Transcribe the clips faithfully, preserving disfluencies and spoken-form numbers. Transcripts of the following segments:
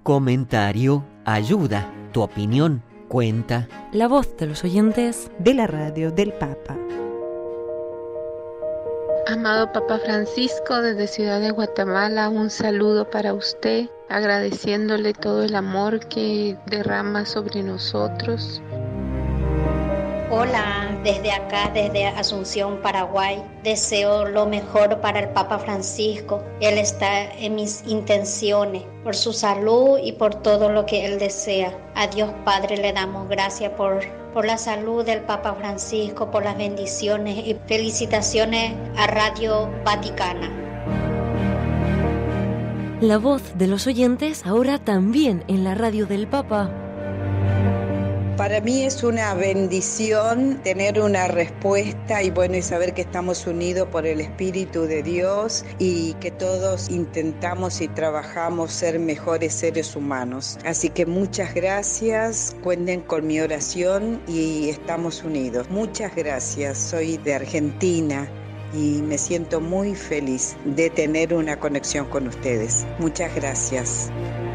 comentario ayuda, tu opinión cuenta. La voz de los oyentes de la radio del Papa. Amado Papa Francisco, desde Ciudad de Guatemala, un saludo para usted, agradeciéndole todo el amor que derrama sobre nosotros. Hola, desde acá, desde Asunción, Paraguay, deseo lo mejor para el Papa Francisco. Él está en mis intenciones, por su salud y por todo lo que él desea. A Dios Padre le damos gracias por, por la salud del Papa Francisco, por las bendiciones y felicitaciones a Radio Vaticana. La voz de los oyentes ahora también en la radio del Papa. Para mí es una bendición tener una respuesta y bueno, y saber que estamos unidos por el Espíritu de Dios y que todos intentamos y trabajamos ser mejores seres humanos. Así que muchas gracias, cuenten con mi oración y estamos unidos. Muchas gracias, soy de Argentina y me siento muy feliz de tener una conexión con ustedes. Muchas gracias.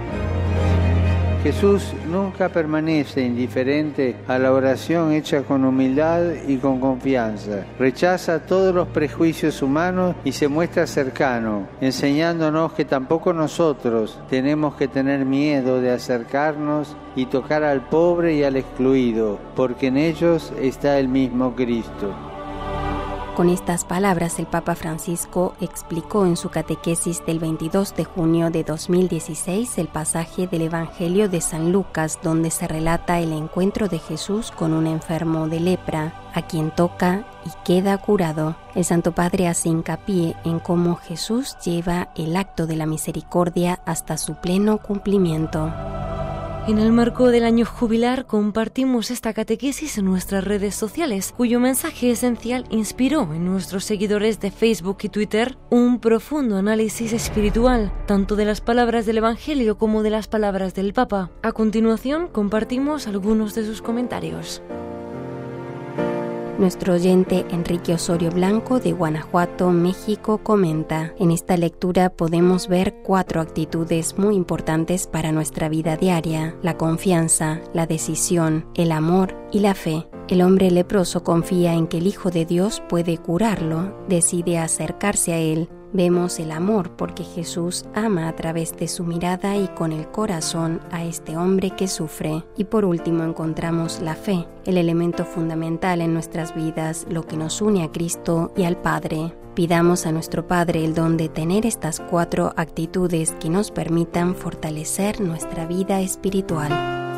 Jesús nunca permanece indiferente a la oración hecha con humildad y con confianza. Rechaza todos los prejuicios humanos y se muestra cercano, enseñándonos que tampoco nosotros tenemos que tener miedo de acercarnos y tocar al pobre y al excluido, porque en ellos está el mismo Cristo. Con estas palabras, el Papa Francisco explicó en su catequesis del veintidós de junio de dos mil dieciséis el pasaje del Evangelio de San Lucas, donde se relata el encuentro de Jesús con un enfermo de lepra, a quien toca y queda curado. El Santo Padre hace hincapié en cómo Jesús lleva el acto de la misericordia hasta su pleno cumplimiento. En el marco del año jubilar compartimos esta catequesis en nuestras redes sociales, cuyo mensaje esencial inspiró en nuestros seguidores de Facebook y Twitter un profundo análisis espiritual, tanto de las palabras del Evangelio como de las palabras del Papa. A continuación compartimos algunos de sus comentarios. Nuestro oyente Enrique Osorio Blanco de Guanajuato, México, comenta: en esta lectura podemos ver cuatro actitudes muy importantes para nuestra vida diaria: la confianza, la decisión, el amor y la fe. El hombre leproso confía en que el Hijo de Dios puede curarlo, decide acercarse a él. Vemos el amor porque Jesús ama a través de su mirada y con el corazón a este hombre que sufre. Y por último encontramos la fe, el elemento fundamental en nuestras vidas, lo que nos une a Cristo y al Padre. Pidamos a nuestro Padre el don de tener estas cuatro actitudes que nos permitan fortalecer nuestra vida espiritual.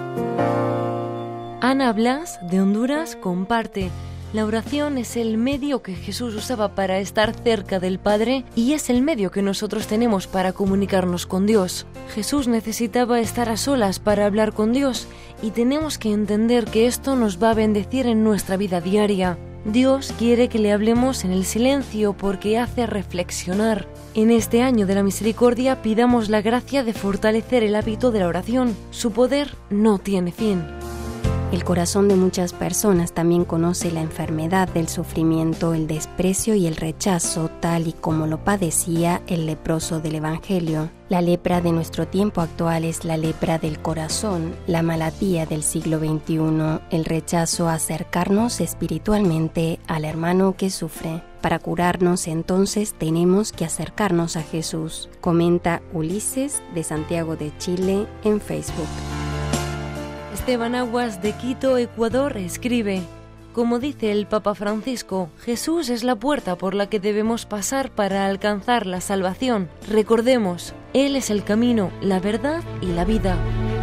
Ana Blas, de Honduras, comparte: la oración es el medio que Jesús usaba para estar cerca del Padre y es el medio que nosotros tenemos para comunicarnos con Dios. Jesús necesitaba estar a solas para hablar con Dios y tenemos que entender que esto nos va a bendecir en nuestra vida diaria. Dios quiere que le hablemos en el silencio porque hace reflexionar. En este año de la misericordia pidamos la gracia de fortalecer el hábito de la oración. Su poder no tiene fin. El corazón de muchas personas también conoce la enfermedad del sufrimiento, el desprecio y el rechazo, tal y como lo padecía el leproso del Evangelio. La lepra de nuestro tiempo actual es la lepra del corazón, la malatía del siglo veintiuno, el rechazo a acercarnos espiritualmente al hermano que sufre. Para curarnos, entonces, tenemos que acercarnos a Jesús, comenta Ulises de Santiago de Chile en Facebook. Esteban Aguas de Quito, Ecuador, escribe: como dice el Papa Francisco, Jesús es la puerta por la que debemos pasar para alcanzar la salvación. Recordemos, Él es el camino, la verdad y la vida.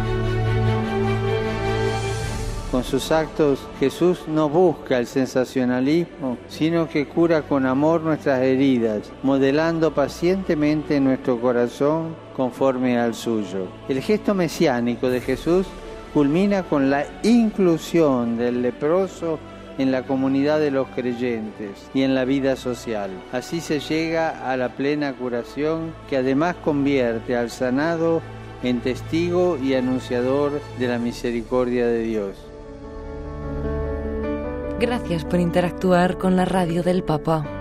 Con sus actos, Jesús no busca el sensacionalismo, sino que cura con amor nuestras heridas, modelando pacientemente nuestro corazón conforme al suyo. El gesto mesiánico de Jesús culmina con la inclusión del leproso en la comunidad de los creyentes y en la vida social. Así se llega a la plena curación, que además convierte al sanado en testigo y anunciador de la misericordia de Dios. Gracias por interactuar con la radio del Papa.